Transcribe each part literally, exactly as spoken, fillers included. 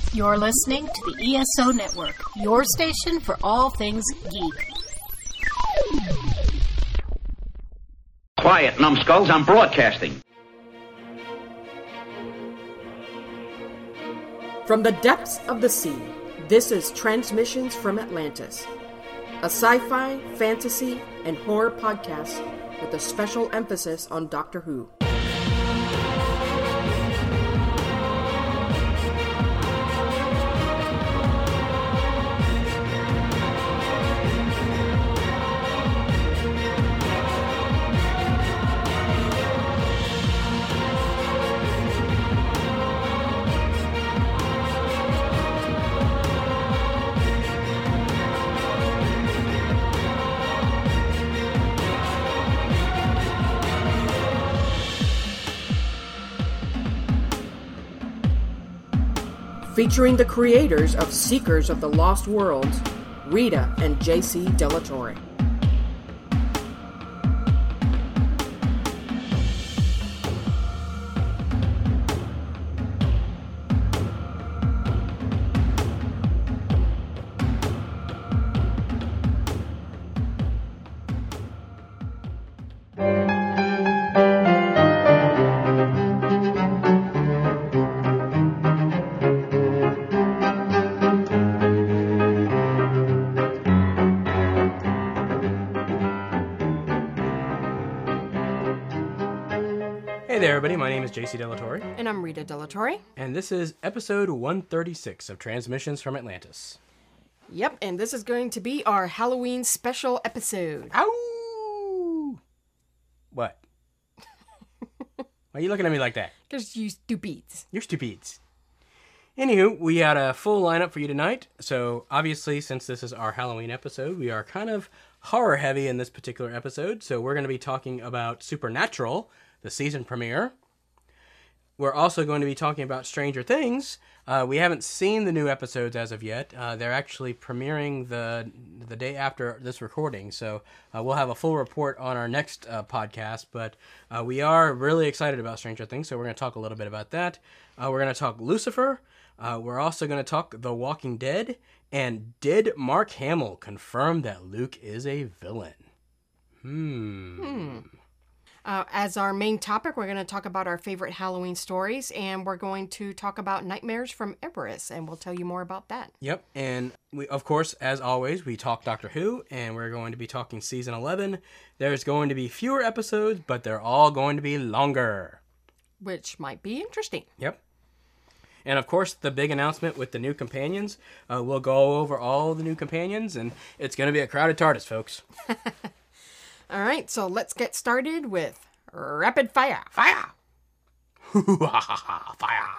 You're listening to the E S O Network, your station for all things geek. Quiet, numbskulls, I'm broadcasting. From the depths of the sea, this is Transmissions from Atlantis, a sci-fi, fantasy, and horror podcast with a special emphasis on Doctor Who. Featuring the creators of Seekers of the Lost Worlds, Rita and J C Delatorre. Hey there, everybody. My name is J C Delatorre. And I'm Rita Delatorre. And this is episode one thirty-six of Transmissions from Atlantis. Yep, and this is going to be our Halloween special episode. Ow! What? Why are you looking at me like that? Because you stupids. You're stupids. Anywho, we had a full lineup for you tonight. So, obviously, since this is our Halloween episode, we are kind of horror heavy in this particular episode. So, we're going to be talking about Supernatural, the season premiere. We're also going to be talking about Stranger Things. Uh, we haven't seen the new episodes as of yet. Uh, they're actually premiering the the day after this recording, so uh, we'll have a full report on our next uh, podcast. But uh, we are really excited about Stranger Things, so we're going to talk a little bit about that. Uh, we're going to talk Lucifer. Uh, we're also going to talk The Walking Dead. And did Mark Hamill confirm that Luke is a villain? Hmm. Hmm. Uh, as our main topic, we're going to talk about our favorite Halloween stories, and we're going to talk about Nightmares from Erebus, and we'll tell you more about that. Yep, and we, of course, as always, we talk Doctor Who, and we're going to be talking Season eleven. There's going to be fewer episodes, but they're all going to be longer. Which might be interesting. Yep. And, of course, the big announcement with the new companions. Uh, we'll go over all the new companions, and it's going to be a crowded TARDIS, folks. All right, so let's get started with Rapid Fire. Fire! Fire!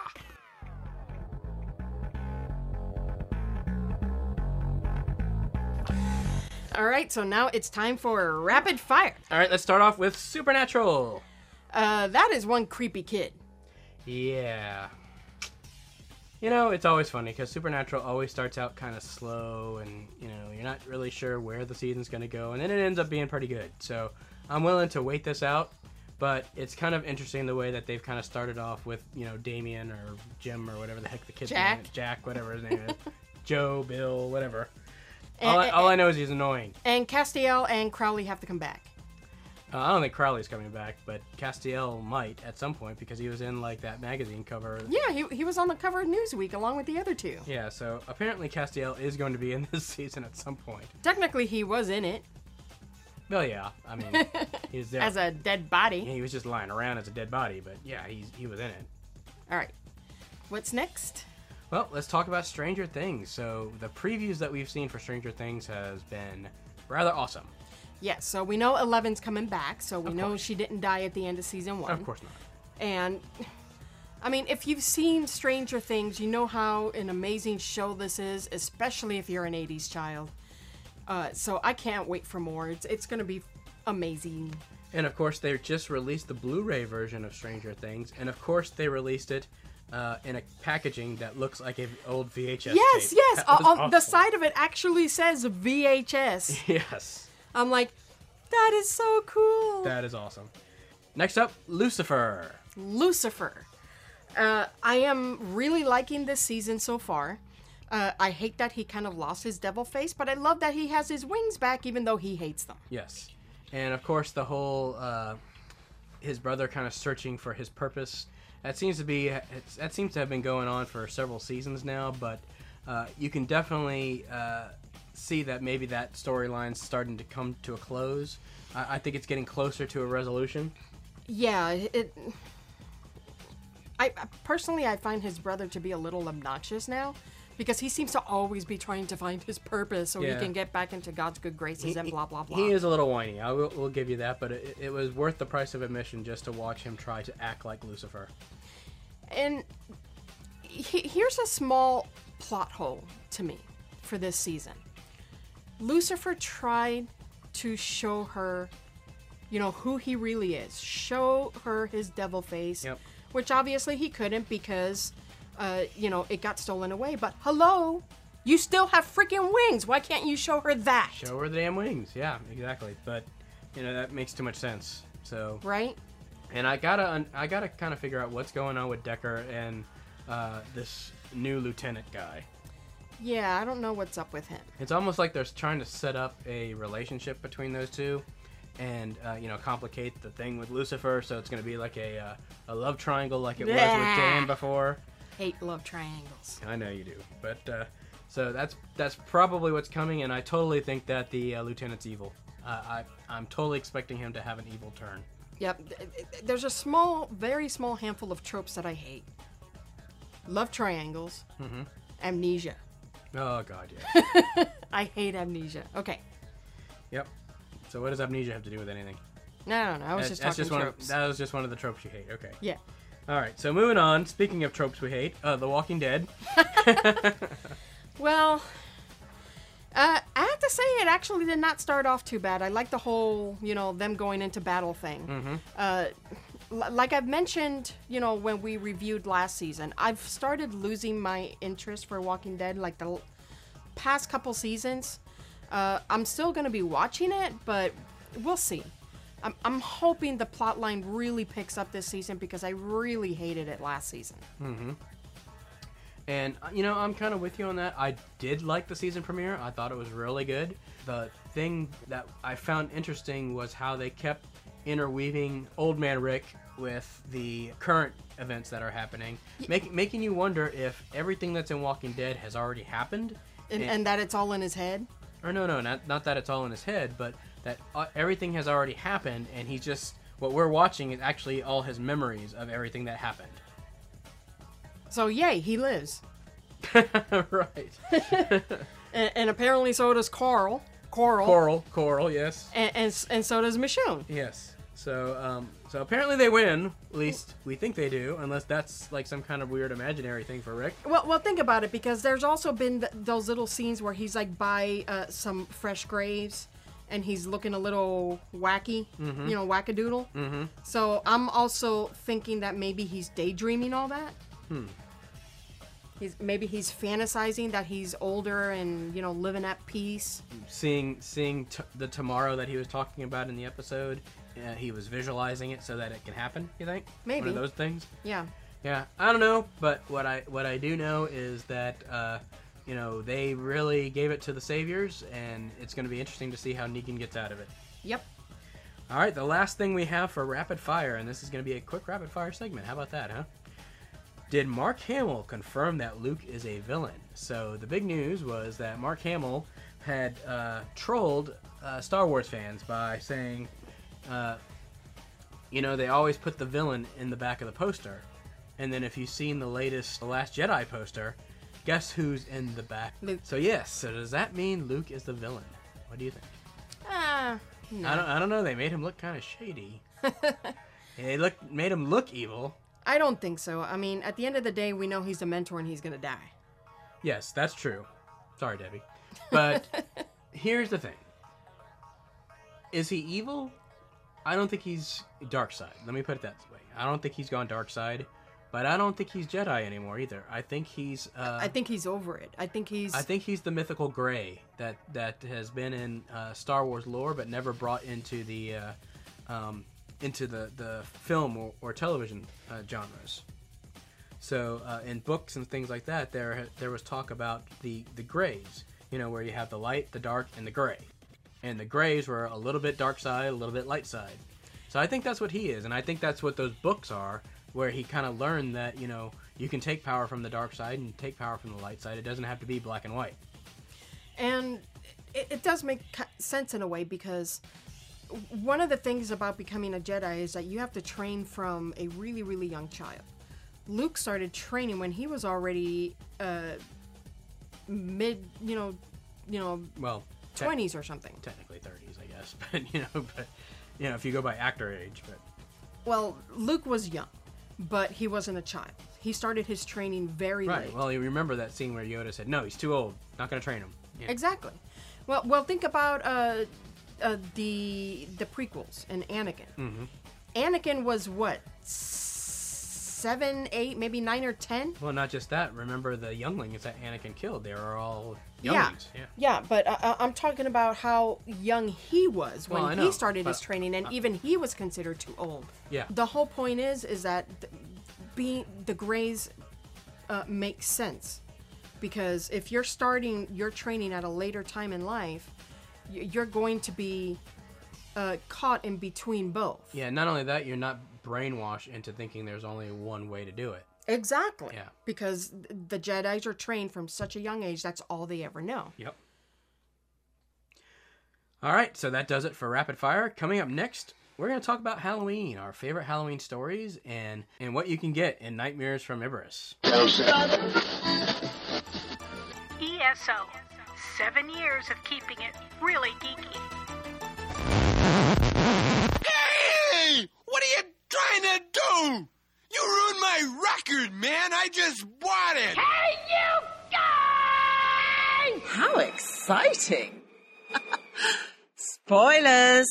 All right, so now it's time for Rapid Fire. All right, let's start off with Supernatural. Uh, that is one creepy kid. Yeah. You know, it's always funny because Supernatural always starts out kind of slow and, you know, you're not really sure where the season's going to go, and then it ends up being pretty good. So I'm willing to wait this out, but it's kind of interesting the way that they've kind of started off with, you know, Damien or Jim or whatever the heck the kid's Jack. name is. Jack, whatever his name is. Joe, Bill, whatever. And, all, I, and, all I know is he's annoying. And Castiel and Crowley have to come back. Uh, I don't think Crowley's coming back, but Castiel might at some point because he was in like that magazine cover. Yeah, he, he was on the cover of Newsweek along with the other two. Yeah, so apparently Castiel is going to be in this season at some point. Technically, he was in it. Well, yeah, I mean, he was there. As a dead body. He was just lying around as a dead body, but yeah, he's, he was in it. All right. What's next? Well, let's talk about Stranger Things. So the previews that we've seen for Stranger Things has been rather awesome. Yes, so we know Eleven's coming back, so we Of know course. she didn't die at the end of season one. Of course not. And, I mean, if you've seen Stranger Things, you know how an amazing show this is, especially if you're an eighties child. Uh, so I can't wait for more. It's, it's going to be amazing. And of course, they just released the Blu-ray version of Stranger Things, and of course, they released it uh, in a packaging that looks like an old V H S Yes, tape. yes. That Uh, was on the awesome. side of it actually says V H S. Yes. I'm like, that is so cool. That is awesome. Next up, Lucifer. Lucifer. Uh, I am really liking this season so far. Uh, I hate that he kind of lost his devil face, but I love that he has his wings back, even though he hates them. Yes. And of course, the whole uh, his brother kind of searching for his purpose. That seems to be it's, that seems to have been going on for several seasons now. But uh, you can definitely uh, see that maybe that storyline's starting to come to a close. I, I think it's getting closer to a resolution. Yeah, it. I personally, I find his brother to be a little obnoxious now, because he seems to always be trying to find his purpose so Yeah. he can get back into God's good graces He- and blah blah blah. He is a little whiny. I will we'll give you that, but it, it was worth the price of admission just to watch him try to act like Lucifer. And he, here's a small plot hole to me for this season. Lucifer tried to show her, you know, who he really is. Show her his devil face, Yep. which obviously he couldn't because, uh, you know, it got stolen away. But hello, you still have freaking wings. Why can't you show her that? Show her the damn wings. Yeah, exactly. But you know that makes too much sense. So Right? and I gotta I gotta kind of figure out what's going on with Decker and uh, this new lieutenant guy. Yeah, I don't know what's up with him. It's almost like they're trying to set up a relationship between those two, and uh, you know, complicate the thing with Lucifer. So it's gonna be like a uh, a love triangle, like it was with Dan before. Hate love triangles. I know you do, but uh, so that's that's probably what's coming, and I totally think that the uh, lieutenant's evil. Uh, I I'm totally expecting him to have an evil turn. Yep. th- th- There's a small, very small handful of tropes that I hate. Love triangles. Mhm. Amnesia. Oh God, yeah. I hate amnesia. Okay. Yep. So what does amnesia have to do with anything? No, no, no. I was That's- just that's talking one tropes. Of, that was just one of the tropes you hate. Okay. Yeah. All right. So moving on. Speaking of tropes we hate, uh, The Walking Dead. Well, uh, I have to say it actually did not start off too bad. I like the whole, you know, them going into battle thing. Mm-hmm. Uh, l- like I've mentioned, you know, when we reviewed last season, I've started losing my interest for Walking Dead. Like the l- past couple seasons, uh, I'm still gonna be watching it, but we'll see. I'm, I'm hoping the plot line really picks up this season because I really hated it last season. Mm-hmm. And, uh, you know, I'm kind of with you on that. I did like the season premiere. I thought it was really good. The thing that I found interesting was how they kept interweaving Old Man Rick with the current events that are happening, make, making you wonder if everything that's in Walking Dead has already happened. And, and that it's all in his head. Or no, no, not, not that it's all in his head, but that uh, everything has already happened, and he's just... What we're watching is actually all his memories of everything that happened. So yay, he lives. Right. And, and apparently so does Carl. Coral. Coral, Coral, yes. And, and, and so does Michonne. Yes. So, um, so apparently they win. At least we think they do, unless that's like some kind of weird imaginary thing for Rick. Well, well, think about it, because there's also been th- those little scenes where he's like by uh, some fresh graves, and he's looking a little wacky, you know, wackadoodle. Mm-hmm. So I'm also thinking that maybe he's daydreaming all that. Hmm. He's maybe he's fantasizing that he's older and, you know, living at peace. Seeing, seeing t- the tomorrow that he was talking about in the episode, uh, he was visualizing it so that it can happen. You think? Maybe. One of those things. Yeah. Yeah, I don't know, but what I what I do know is that uh, you know, they really gave it to the Saviors, and it's going to be interesting to see how Negan gets out of it. Yep. All right, the last thing we have for rapid fire, and this is going to be a quick rapid fire segment. How about that, huh? Did Mark Hamill confirm that Luke is a villain? So the big news was that Mark Hamill had uh, trolled uh, Star Wars fans by saying, uh, you know, they always put the villain in the back of the poster. And then if you've seen the latest The Last Jedi poster, guess who's in the back? Luke. So yes, so does that mean Luke is the villain? What do you think? Ah, no. I don't I don't know, they made him look kind of shady. They look made him look evil. I don't think so. I mean, at the end of the day, we know he's a mentor and he's gonna die. Yes, that's true. Sorry, Debbie. But here's the thing. Is he evil? I don't think he's dark side. Let me put it that way. I don't think he's gone dark side. But I don't think he's Jedi anymore either. I think he's. Uh, I think he's over it. I think he's. I think he's the mythical gray that that has been in uh, Star Wars lore, but never brought into the uh, um, into the the film or, or television uh, genres. So uh, in books and things like that, there there was talk about the, the grays, you know, where you have the light, the dark, and the gray. And the grays were a little bit dark side, a little bit light side. So I think that's what he is, and I think that's what those books are, where he kind of learned that, you know, you can take power from the dark side and take power from the light side. It doesn't have to be black and white. And it, it does make sense in a way, because one of the things about becoming a Jedi is that you have to train from a really, really young child. Luke started training when he was already uh, mid, you know, you know, well, te- twenties or something. Technically thirties, I guess, but you know, but you know, if you go by actor age, but well, Luke was young, but he wasn't a child. He started his training very right. late. Well, you remember that scene where Yoda said, "No, he's too old. Not going to train him." Yeah. Exactly. Well, well, think about uh, uh, the the prequels and Anakin. Mm-hmm. Anakin was what, seven, eight, maybe nine or ten? Well, not just that. Remember the younglings that Anakin killed? They were all Yeah, younglings. Yeah. yeah, but uh, I'm talking about how young he was when Well, I he know, started his but- training, and even he was considered too old. Yeah. The whole point is, is that th- being the Greys uh, makes sense, because if you're starting your training at a later time in life, y- you're going to be uh, caught in between both. Yeah. Not only that, you're not brainwashed into thinking there's only one way to do it. Exactly. Yeah. Because th- the Jedis are trained from such a young age. That's all they ever know. Yep. All right, so that does it for Rapid Fire. Coming up next, we're going to talk about Halloween, our favorite Halloween stories, and, and what you can get in Nightmares from Ibarus. E S O. Seven years of keeping it really geeky. Hey! What are you trying to do? You ruined my record, man. I just bought it. Hey, you guys! How exciting! Spoilers!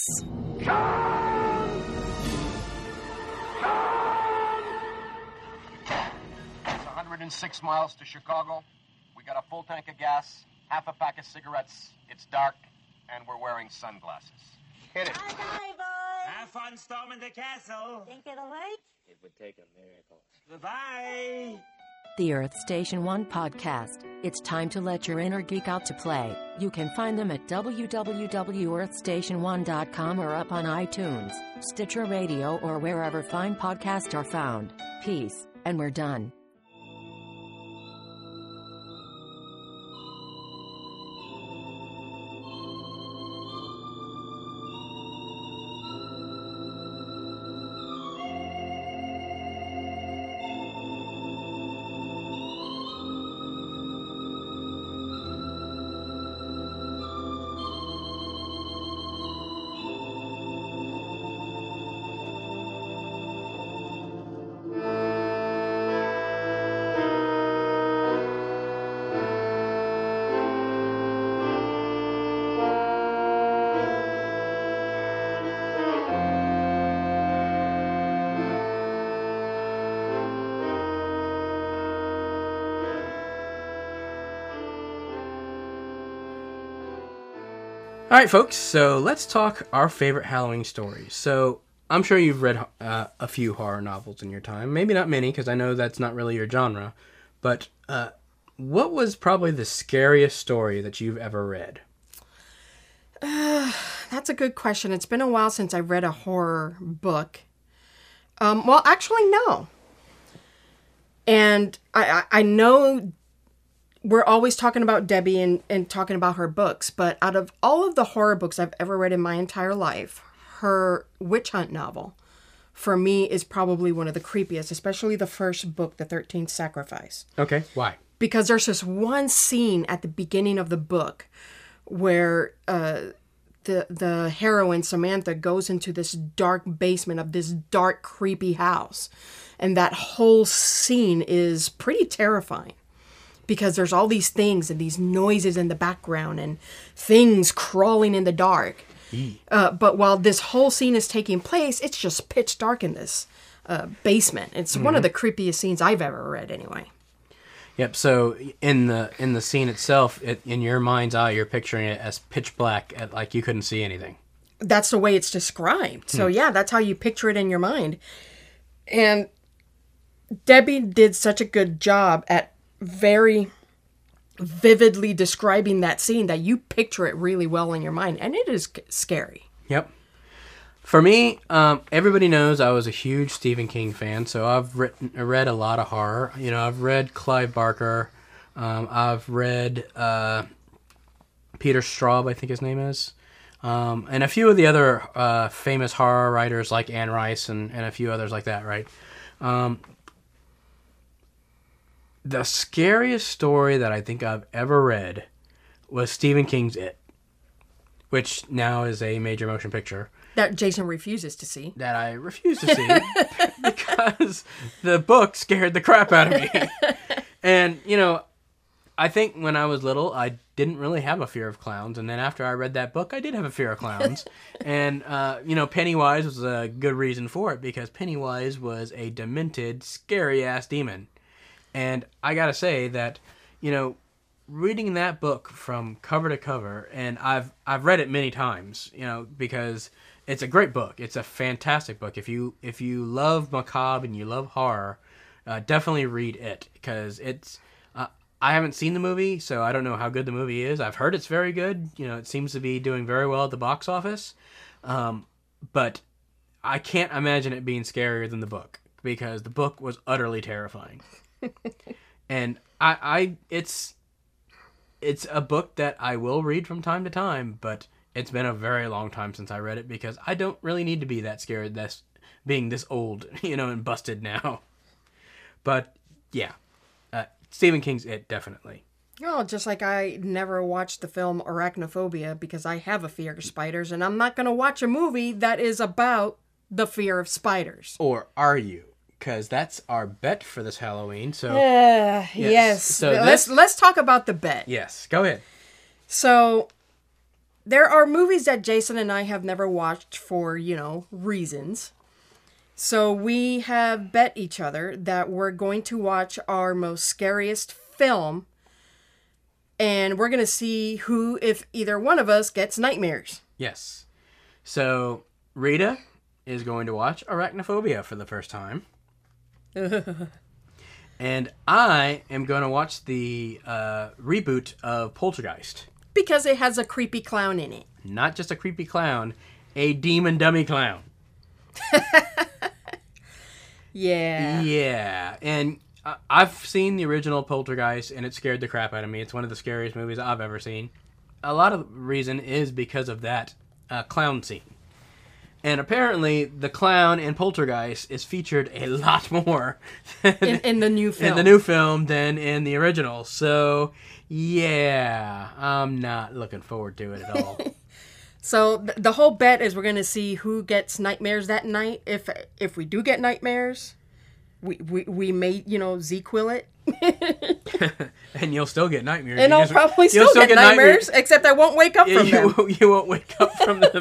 It's one hundred six miles to Chicago. We got a full tank of gas, half a pack of cigarettes. It's dark, and we're wearing sunglasses. Hit it. Bye-bye, boys. Have fun storming the castle. Think it'll work? It would take a miracle. Goodbye. The Earth Station One podcast. It's time to let your inner geek out to play. You can find them at w w w dot earth station one dot com or up on iTunes, Stitcher Radio, or wherever fine podcasts are found. Peace, and we're done. All right, folks, so let's talk our favorite Halloween stories. So I'm sure you've read uh, a few horror novels in your time. Maybe not many, because I know that's not really your genre. But uh, what was probably the scariest story that you've ever read? Uh, that's a good question. It's been a while since I read a horror book. Um, well, actually, no. And I, I, I know we're always talking about Debbie and, and talking about her books, but out of all of the horror books I've ever read in my entire life, her witch hunt novel, for me, is probably one of the creepiest, especially the first book, The thirteenth Sacrifice. Okay, why? Because there's this one scene at the beginning of the book where uh, the the heroine, Samantha, goes into this dark basement of this dark, creepy house. And that whole scene is pretty terrifying, because there's all these things and these noises in the background and things crawling in the dark. Uh, but while this whole scene is taking place, it's just pitch dark in this uh, basement. It's mm-hmm. one of the creepiest scenes I've ever read, anyway. Yep. So in the in the scene itself, it, in your mind's eye, you're picturing it as pitch black, at, like you couldn't see anything. That's the way it's described. So Hmm. yeah, that's how you picture it in your mind. And Debbie did such a good job at very vividly describing that scene that you picture it really well in your mind, and it is c- scary. Yep. For me, um, everybody knows I was a huge Stephen King fan, so I've written, read a lot of horror. You know, I've read Clive Barker. Um, I've read uh, Peter Straub, I think his name is. Um, and a few of the other uh, famous horror writers like Anne Rice and, and a few others like that, right? Um, the scariest story that I think I've ever read was Stephen King's It, which now is a major motion picture. That Jason refuses to see. That I refuse to see because the book scared the crap out of me. And, you know, I think when I was little, I didn't really have a fear of clowns. And then after I read that book, I did have a fear of clowns. And, uh, you know, Pennywise was a good reason for it because Pennywise was a demented, scary-ass demon. And I gotta say that, you know, reading that book from cover to cover, and I've I've read it many times, you know, because it's a great book. It's a fantastic book. If you if you love macabre and you love horror, uh, definitely read it because it's. Uh, I haven't seen the movie, so I don't know how good the movie is. I've heard it's very good. You know, it seems to be doing very well at the box office, um, but I can't imagine it being scarier than the book because the book was utterly terrifying. And I, I, it's. It's a book that I will read from time to time, but it's been a very long time since I read it because I don't really need to be that scared that's being this old, you know, and busted now. But, yeah. Uh, Stephen King's It, definitely. Oh, just like I never watched the film Arachnophobia because I have a fear of spiders, and I'm not going to watch a movie that is about the fear of spiders. Or are you? Because that's our bet for this Halloween. So uh, yes. yes. So let's this... let's talk about the bet. Yes, go ahead. So there are movies that Jason and I have never watched for, you know, reasons. So we have bet each other that we're going to watch our most scariest film, and we're going to see who, if either one of us, gets nightmares. Yes. So Rita is going to watch Arachnophobia for the first time. And I am going to watch the uh, reboot of Poltergeist. Because it has a creepy clown in it. Not just a creepy clown, a demon dummy clown. Yeah. Yeah. And uh, I've seen the original Poltergeist, and it scared the crap out of me. It's one of the scariest movies I've ever seen. A lot of the reason is because of that uh, clown scene. And apparently, the clown in Poltergeist is featured a lot more in, in the new film. In the new film than in the original. So, yeah, I'm not looking forward to it at all. So th- the whole bet is we're going to see who gets nightmares that night. If if we do get nightmares, we we, we may, you know, Z-quill it. And you'll still get nightmares. And I'll just, probably still, still get, get nightmares, nightmares, except I won't wake up yeah, from you, them. You won't wake up from them.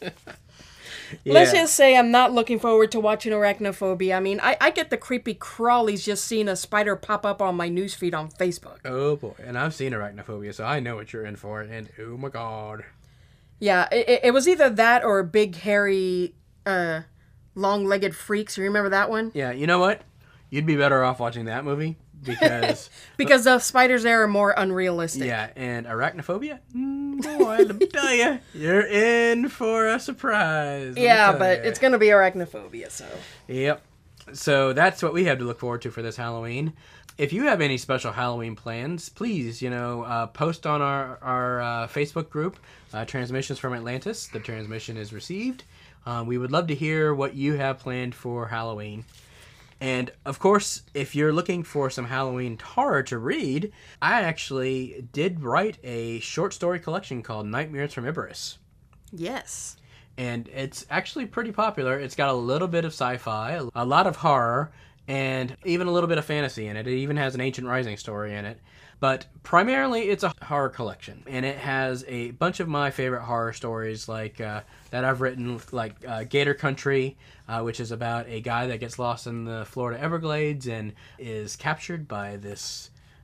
Yeah. Let's just say I'm not looking forward to watching Arachnophobia. I mean, I, I get the creepy crawlies just seeing a spider pop up on my newsfeed on Facebook. Oh, boy. And I've seen Arachnophobia, so I know what you're in for. And, oh, my God. Yeah, it, it was either that or Big Hairy, uh, Long-Legged Freaks. You remember that one? Yeah, you know what? You'd be better off watching that movie because... because the spiders there are more unrealistic. Yeah, and Arachnophobia? Mm, boy, let me tell you, you're in for a surprise. Yeah, but you. It's going to be Arachnophobia, so... Yep. So that's what we have to look forward to for this Halloween. If you have any special Halloween plans, please, you know, uh, post on our, our uh, Facebook group, uh, Transmissions from Atlantis. The transmission is received. Um, we would love to hear what you have planned for Halloween. And, of course, if you're looking for some Halloween horror to read, I actually did write a short story collection called Nightmares from Ibarus. Yes. And it's actually pretty popular. It's got a little bit of sci-fi, a lot of horror, and even a little bit of fantasy in it. It even has an Ancient Rising story in it. But primarily, it's a horror collection. And it has a bunch of my favorite horror stories like uh, that I've written, like uh, Gator Country, uh, which is about a guy that gets lost in the Florida Everglades and is captured by this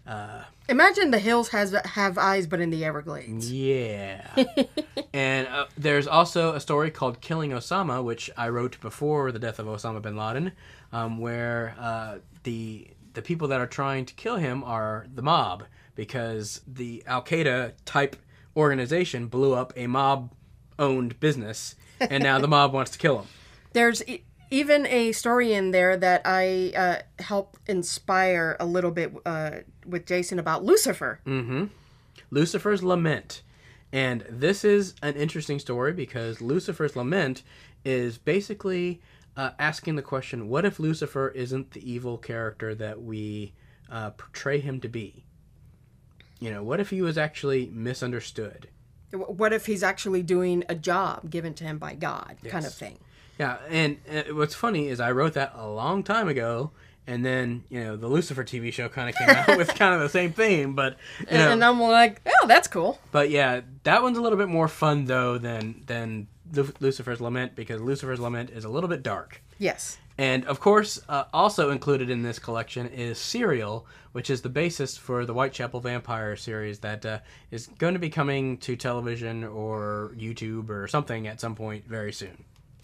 Uh, Imagine the hills has have eyes, but in the Everglades. Yeah. And uh, there's also a story called Killing Osama, which I wrote before the death of Osama bin Laden, um, where uh, the the people that are trying to kill him are the mob, because the Al-Qaeda type organization blew up a mob-owned business, and now the mob wants to kill him. There's e- even a story in there that I uh, helped inspire a little bit uh, with Jason about Lucifer. Mm-hmm. Lucifer's Lament. And this is an interesting story because Lucifer's Lament is basically uh, asking the question, what if Lucifer isn't the evil character that we uh, portray him to be? You know, what if he was actually misunderstood? What if he's actually doing a job given to him by God, Yes. kind of thing? Yeah, and uh, what's funny is I wrote that a long time ago, and then, you know, the Lucifer T V show kind of came out with kind of the same theme, but, you know. And I'm like, oh, that's cool. But yeah, that one's a little bit more fun, though, than, than Lu- Lucifer's Lament, because Lucifer's Lament is a little bit dark. Yes. And, of course, uh, also included in this collection is Serial, which is the basis for the Whitechapel Vampire series that uh, is going to be coming to television or YouTube or something at some point very soon.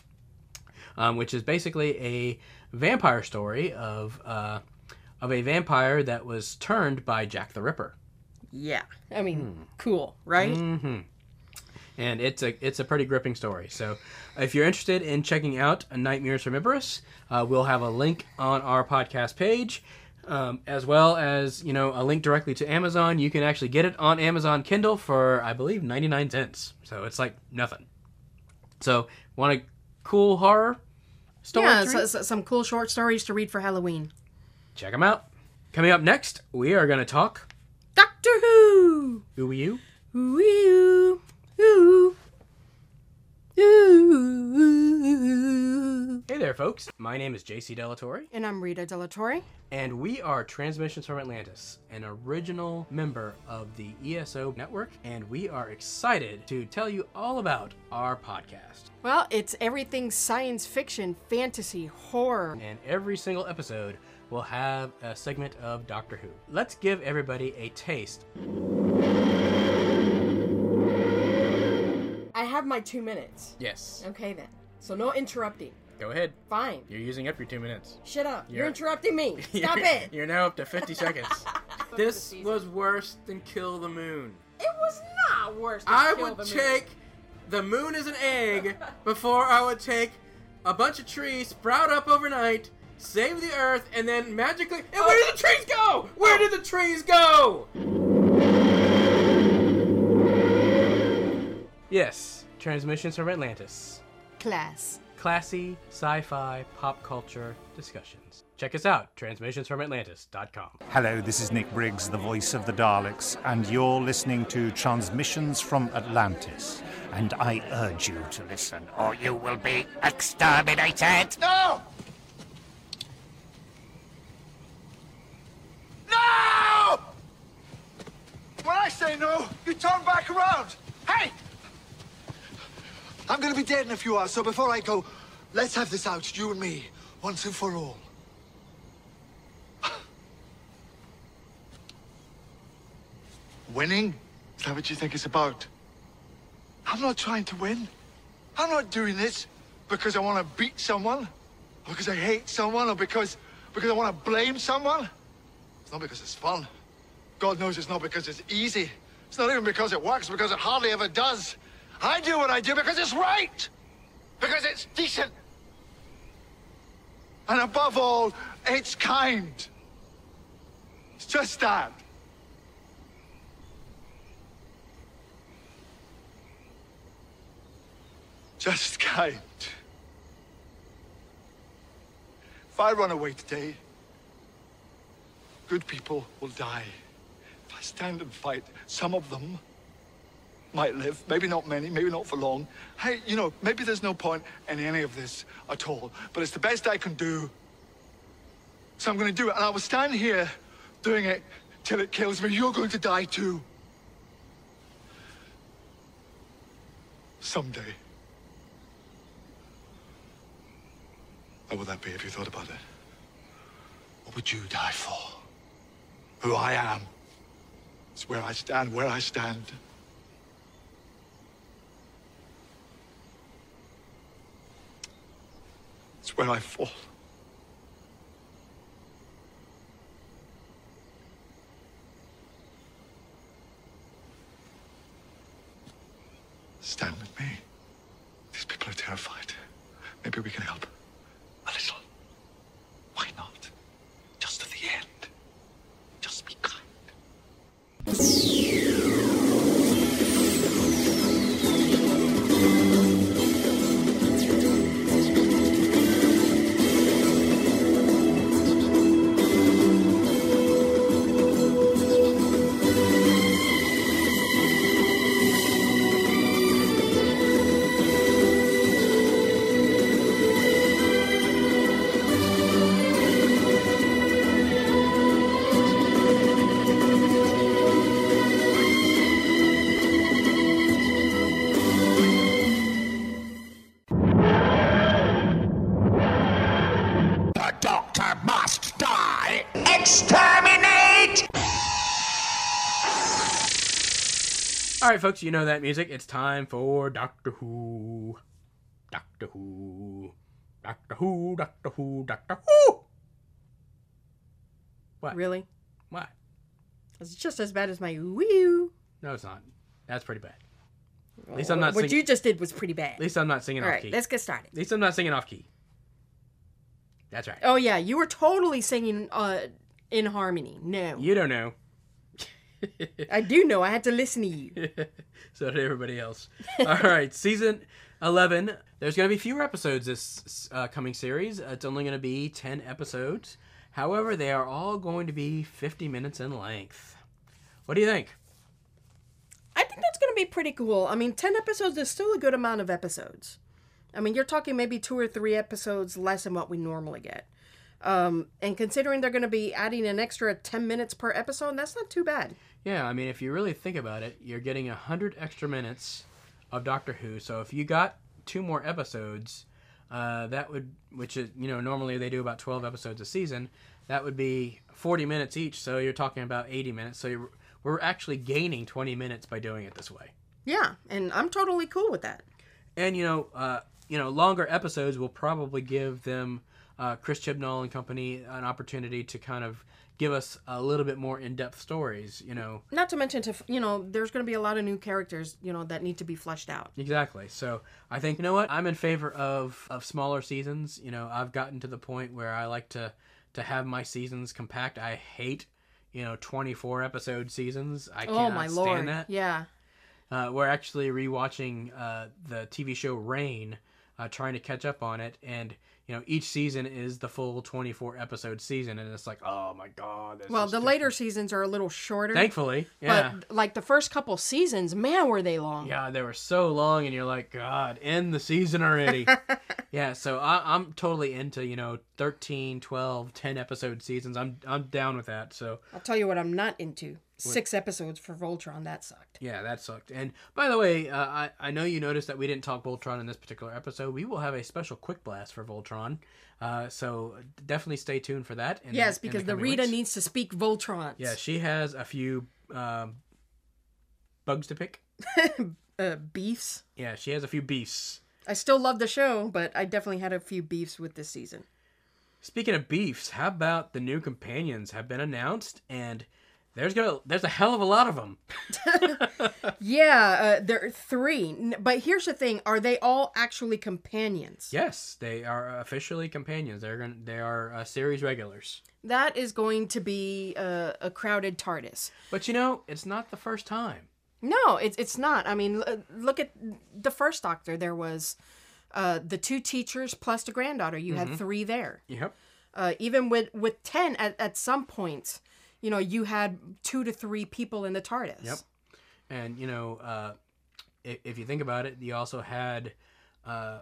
Um, which is basically a vampire story of uh, of a vampire that was turned by Jack the Ripper. Yeah. I mean, cool, right? Mm-hmm. And it's a it's a pretty gripping story. So if you're interested in checking out Nightmares from Icarus, uh, we'll have a link on our podcast page, um, as well as, you know, a link directly to Amazon. You can actually get it on Amazon Kindle for, I believe, ninety-nine cents. So it's like nothing. So want to cool horror story? Yeah, so, so, some cool short stories to read for Halloween. Check them out. Coming up next, we are going to talk Doctor Who. Who are you? Ooh, ooh, ooh, ooh. Hey there, folks. My name is J C Delatorre. And I'm Rita Delatorre. And we are Transmissions from Atlantis, an original member of the E S O network, and we are excited to tell you all about our podcast. Well, it's everything science fiction, fantasy, horror. And every single episode will have a segment of Doctor Who. Let's give everybody a taste. I have my two minutes. Yes. Okay then. So no interrupting. Go ahead. Fine. You're using up your two minutes. Shut up. You're, You're- interrupting me. Stop You're- it. You're now up to fifty seconds. This was worse than Kill the Moon. It was not worse than I Kill would the Moon. take the moon as an egg before I would take a bunch of trees, sprout up overnight, save the earth, and then magically... And where did the trees go? Where did the trees go? Yes, Transmissions from Atlantis. Class. Classy, sci-fi, pop culture discussions. Check us out, transmissions from atlantis dot com. Hello, this is Nick Briggs, the voice of the Daleks, and you're listening to Transmissions from Atlantis. And I urge you to listen, or you will be exterminated! No! No! When I say no, you turn back around. Hey! I'm gonna be dead in a few hours, so before I go, let's have this out, you and me, once and for all. Winning? Is that what you think it's about? I'm not trying to win. I'm not doing this because I want to beat someone, or because I hate someone, or because because I want to blame someone. It's not because it's fun. God knows it's not because it's easy. It's not even because it works, because it hardly ever does. I do what I do because it's right. Because it's decent. And above all, it's kind. It's just that. Just kind. If I run away today, good people will die. If I stand and fight, some of them might live. Maybe not many, maybe not for long. Hey, you know, maybe there's no point in any of this at all. But it's the best I can do. So I'm going to do it. And I will stand here doing it till it kills me. You're going to die too. Someday. What would that be if you thought about it? What would you die for? who I am. It's where I stand, where I stand. It's where I fall. Stand with me. These people are terrified. Maybe we can help. A little. Why not? Just to the end. Just be kind. All right, folks, you know that music. It's time for Doctor Who. Doctor Who. Doctor Who, Doctor Who, Doctor Who. What? Really? What? It's just as bad as my wee. No, it's not. That's pretty bad. At least I'm not What singing. you just did was pretty bad. At least I'm not singing All off right, key. let's get started. At least I'm not singing off key. That's right. Oh, yeah, you were totally singing uh, in harmony. No. You don't know. I do know. I had to listen to you. So did everybody else. All right, season eleven. There's going to be fewer episodes this uh, coming series. It's only going to be ten episodes. However, they are all going to be fifty minutes in length. What do you think? I think that's going to be pretty cool. I mean, ten episodes is still a good amount of episodes. I mean, you're talking maybe two or three episodes less than what we normally get. Um, and considering they're going to be adding an extra ten minutes per episode, that's not too bad. Yeah, I mean, if you really think about it, you're getting one hundred extra minutes of Doctor Who. So if you got two more episodes, uh, that would, which is, you know, normally they do about twelve episodes a season, that would be forty minutes each. So you're talking about eighty minutes. So you're, we're actually gaining twenty minutes by doing it this way. Yeah, and I'm totally cool with that. And, you know, uh, you know, longer episodes will probably give them, uh, Chris Chibnall and company, an opportunity to kind of give us a little bit more in-depth stories, you know. Not to mention, to you know, there's going to be a lot of new characters, you know, that need to be fleshed out. Exactly. So I think, you know what, I'm in favor of, of smaller seasons. You know, I've gotten to the point where I like to, to have my seasons compact. I hate, you know, twenty-four episode seasons. I Oh, cannot my stand Lord. that. Yeah. Uh, we're actually rewatching uh, the T V show Reign, uh, trying to catch up on it, and you know, each season is the full twenty-four episode season, and it's like, oh my god. This Well, is the too- later seasons are a little shorter. Thankfully, yeah. But like the first couple seasons, man, were they long. Yeah, they were so long, and you're like, God, end the season already. Yeah, so I, I'm totally into, you know, thirteen, twelve, ten episode seasons. I'm I'm down with that. So I'll tell you what I'm not into. Six episodes for Voltron. That sucked. yeah, that sucked. And by the way, uh, I I know you noticed that we didn't talk Voltron in this particular episode. We will have a special quick blast for Voltron. Uh, so definitely stay tuned for that. in- Yes, in because the coming Rita weeks. needs to speak Voltron. Yeah, she has a few um, bugs to pick. uh, beefs. Yeah, she has a few beefs. I still love the show, but I definitely had a few beefs with this season. Speaking of beefs, how about the new companions have been announced, and there's gonna there's a hell of a lot of them. Yeah, uh, there are three. N- But here's the thing: are they all actually companions? Yes, they are officially companions. They're gonna they are uh, series regulars. That is going to be a, a crowded TARDIS. But you know, it's not the first time. No, it's it's not. I mean, l- look at the first Doctor. There was uh, the two teachers plus the granddaughter. You had three there. Yep. Uh, even with with ten, at at some point, you know, you had two to three people in the TARDIS. Yep. And you know, uh, if, if you think about it, you also had, uh,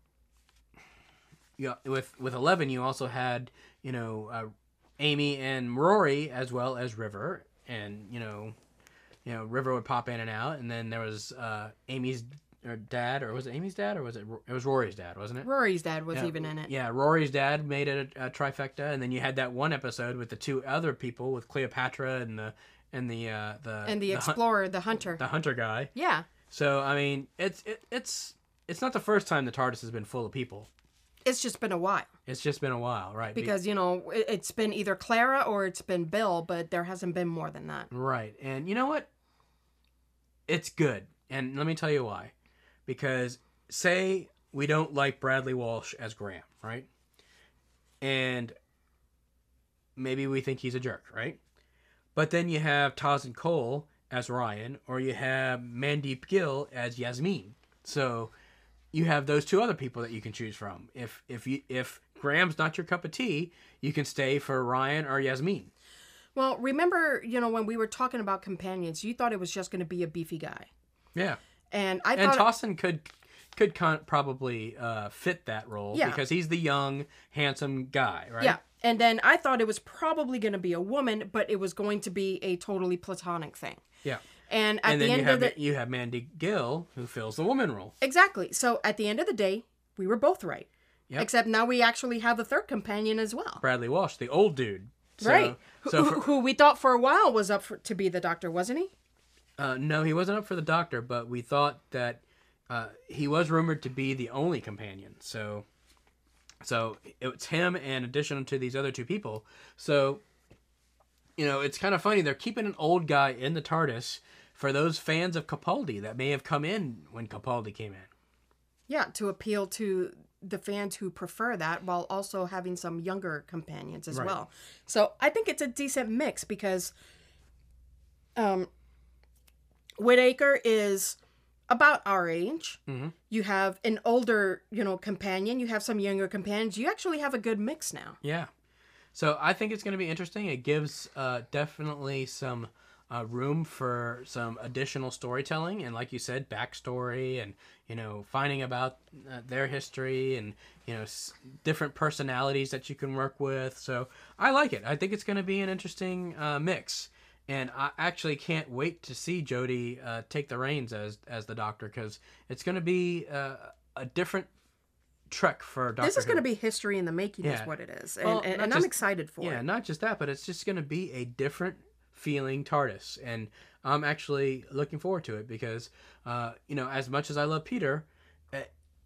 yeah, with with eleven, you also had you know uh, Amy and Rory as well as River, and you know, you know River would pop in and out, and then there was uh, Amy's or dad, or was it Amy's dad, or was it it was Rory's dad, wasn't it? Rory's dad was yeah, even in it. Yeah, Rory's dad made it a, a trifecta, and then you had that one episode with the two other people, with Cleopatra and the and the uh, the and the, the explorer, hun- the hunter, the hunter guy. Yeah. So I mean, it's it, it's it's not the first time the TARDIS has been full of people. It's just been a while. It's just been a while, right? Because, you know, it, it's been either Clara or it's been Bill, but there hasn't been more than that. Right. And you know what? It's good. And let me tell you why. Because say we don't like Bradley Walsh as Graham, right? And maybe we think he's a jerk, right? But then you have Taz Cole as Ryan, or you have Mandeep Gill as Yasmin. So you have those two other people that you can choose from. If if you if Graham's not your cup of tea, you can stay for Ryan or Yasmin. Well, remember, you know, when we were talking about companions, you thought it was just going to be a beefy guy. Yeah. And I and thought Tossin could could con- probably uh, fit that role yeah. because he's the young, handsome guy, right? Yeah. And then I thought it was probably going to be a woman, but it was going to be a totally platonic thing. Yeah. And at and the then end you have of the you have Mandy Gill, who fills the woman role. Exactly. So at the end of the day, we were both right. Yep. Except now we actually have a third companion as well. Bradley Walsh, the old dude. So, right. So who, for, who we thought for a while was up for, to be the Doctor, wasn't he? Uh, no, he wasn't up for the Doctor, but we thought that uh, he was rumored to be the only companion. So, so it's him in addition to these other two people. So, you know, it's kind of funny. They're keeping an old guy in the TARDIS for those fans of Capaldi that may have come in when Capaldi came in. Yeah, to appeal to the fans who prefer that while also having some younger companions as Right. well. So I think it's a decent mix because um, Whittaker is about our age. Mm-hmm. You have an older, you know, companion. You have some younger companions. You actually have a good mix now. Yeah. So I think it's going to be interesting. It gives uh, definitely some uh, room for some additional storytelling. And like you said, backstory and, you know, finding about uh, their history and, you know, s- different personalities that you can work with. So I like it. I think it's going to be an interesting uh, mix. And I actually can't wait to see Jodie uh, take the reins as, as the Doctor because it's going to be uh, a different trek for Doctor This is Who. going to be history in the making Yeah. is what it is. And, Well, and, not and I'm just- excited for yeah, it. not just that, but it's just going to be a different feeling TARDIS. And I'm actually looking forward to it because, uh, you know, as much as I love Peter, eh,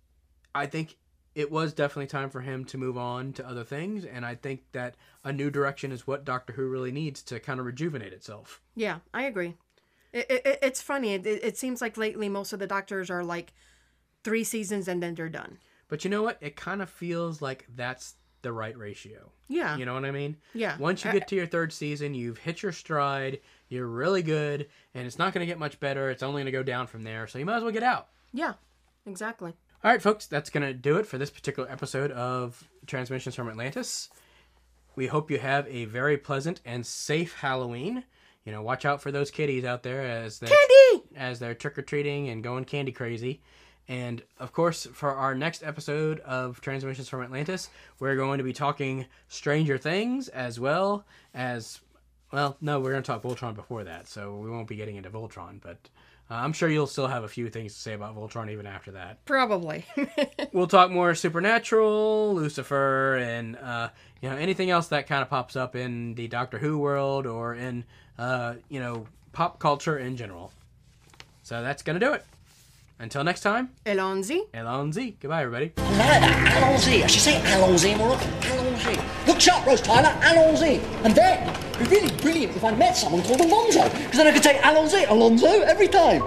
I think it was definitely time for him to move on to other things. And I think that a new direction is what Doctor Who really needs to kind of rejuvenate itself. Yeah, I agree. It, it, it's funny. It, it seems like lately most of the Doctors are like three seasons and then they're done. But you know what? It kind of feels like that's the right ratio. Yeah. You know what I mean? Yeah. Once you get to your third season, you've hit your stride, you're really good, and it's not going to get much better. It's only going to go down from there. So you might as well get out. Yeah, exactly. All right, folks, that's going to do it for this particular episode of Transmissions from Atlantis. We hope you have a very pleasant and safe Halloween. You know, watch out for those kitties out there as they're, Candy! as they're trick-or-treating and going candy crazy. And, of course, for our next episode of Transmissions from Atlantis, we're going to be talking Stranger Things as well as... Well, no, we're going to talk Voltron before that, so we won't be getting into Voltron, but uh, I'm sure you'll still have a few things to say about Voltron even after that. Probably. We'll talk more Supernatural, Lucifer, and, uh, you know, anything else that kind of pops up in the Doctor Who world or in, uh, you know, pop culture in general. So that's going to do it. Until next time, Elonzi. Elonzi. Goodbye, everybody. Allons-y. I should say allons-y more often. Allons-y. Look sharp, Rose Tyler. Allons-y. And then, it'd be really brilliant if I met someone called Alonzo, because then I could say allons-y, Alonzo, every time.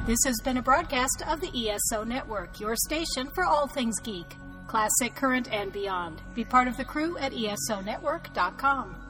This has been a broadcast of the E S O Network, your station for all things geek. Classic, current, and beyond. Be part of the crew at E S O network dot com.